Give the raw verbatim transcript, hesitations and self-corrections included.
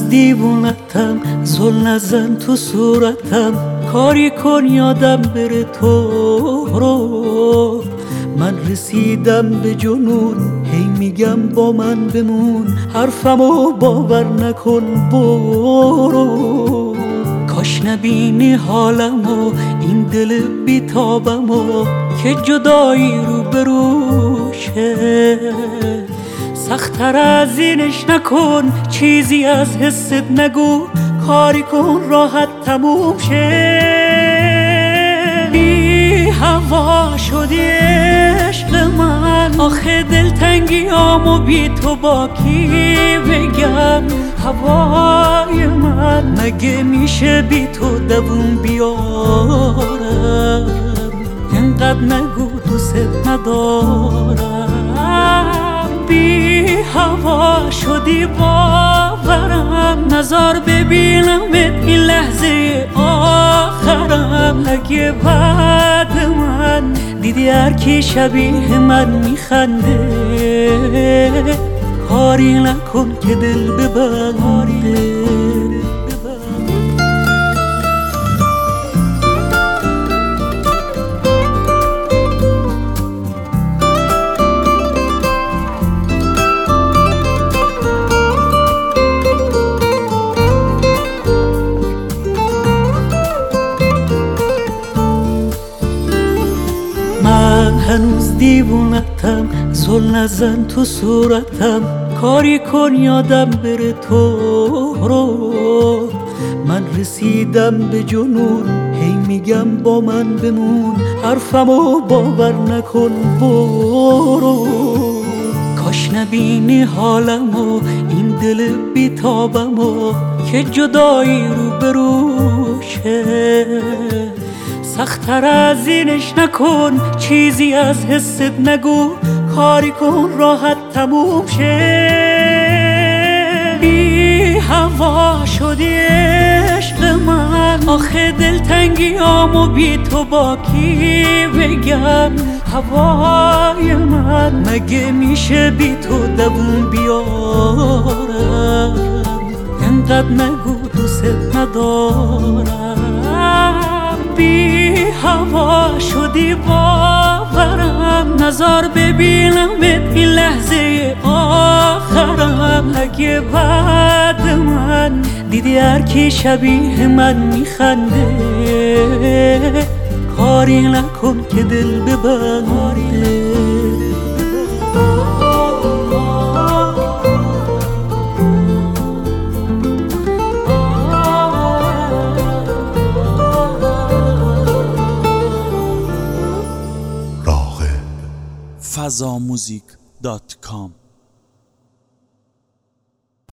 هنوز دیوونتم، زل نزن تو صورتم، کاری کن یادم بره تو رو. من رسیدم به جنون، هی میگم با من بمون، حرفمو باور نکن برو. کاش نبینی حالمو، این دل بیتابمو که جدایی رو بروشه. سخت‌تر از اینش نکن، چیزی از حست نگو، کاری کن راحت تموم شه. بی هوا شدی عشق من، آخه دلتنگیامو بی تو با کی بگم؟ هوای من مگه میشه بی تو دووم بیارم؟ اینقدر نگو دوست ندارم. بی هوا شدی باورم، نظر ببینمت این لحظه آخرم. اگه بعد من دیدی هر کی شبیه من میخنده، کاری نکن که دل ببنده. من هنوز دیوونتم، زل نزن تو صورتم، کاری کن یادم بره تو رو. من رسیدم به جنون، هی میگم با من بمون، حرفمو باور نکن برو. کاش نبینی حالمو، این دل بیتابمو که جدایی رو بروشه. سخت‌تر از اینش نکن، چیزی از حست نگو، کاری کن راحت تموم شه. بی هوا شدی عشق من، آخه دلتنگیامو بی تو با کی بگم؟ هوای من مگه میشه بی تو دووم بیارم؟ اینقدر نگو دوست ندارم. بی هوا شدی باورم، نظر ببینمت این لحظه آخرم. اگه بعد من دیدی هر کی شبیه من میخنده، کاری نکن که دل ببنده. فضا موزیک دات کام